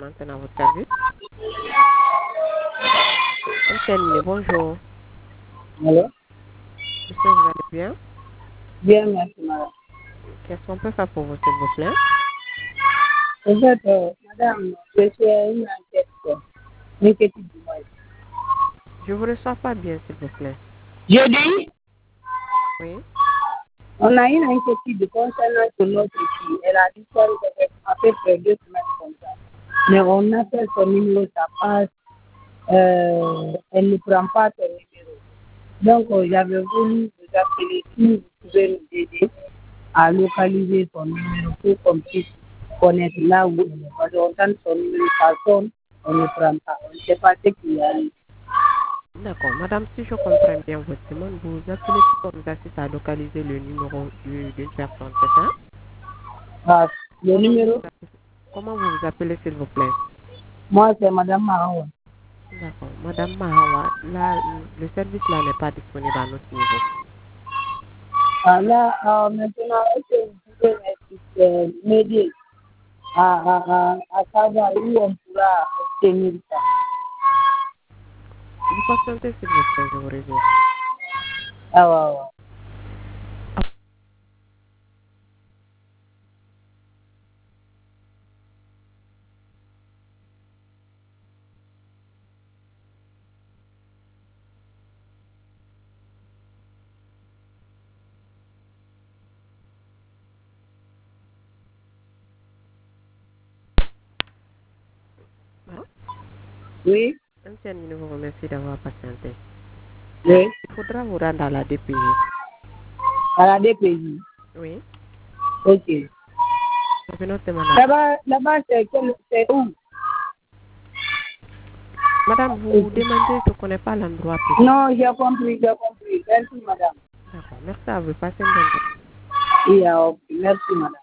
antenne à votre service. Antenne, bonjour. Allô? Monsieur, vous allez bien? Bien, merci, madame. Qu'est-ce qu'on peut faire pour vous, s'il vous plaît? En fait, madame, je suis une enquête. Une petite du moins. Je vous reçois pas bien, s'il vous plaît. Je dis, Oui. on a une inquiétude concernant sur notre fille. Elle a disparu à peu près 2 semaines comme ça. Mais on appelle son numéro, ça passe. Elle ne prend pas son numéro. Donc, j'avais voulu vous appeler si vous pouvez nous aider à localiser son numéro pour qu'on puisse connaître là où elle est. Parce qu'on donne son numéro par sonne, on ne prend pas. On ne sait pas ce qu'il y a. D'accord. Madame, si je comprends bien votre demande, vous appelez pour nous assister à localiser le numéro d'une personne, c'est ça? Ah, le numéro, Comment vous vous appelez, s'il vous plaît? moi, c'est Madame Mahawa. D'accord. Madame Mahawa, là, le service là n'est pas disponible à notre niveau. Ah, là, maintenant, est-ce que vous pouvez m'aider à savoir où on pourra obtenir ça? Vous patientez, s'il vous plaît, je vous reviens. Ah, ouais, ouais. Hein? Oui, Ancienne, je vous remercie d'avoir patienté. oui, Il faudra vous rendre à la DPI. à la DPJ. Oui. Ok. Je note madame. Là-bas, c'est où? Madame, vous demandez, je ne connais pas l'endroit précis. Non, j'ai compris, j'ai compris. Merci, madame. D'accord. Merci à vous. Passez une bonne journée. Et, merci, madame.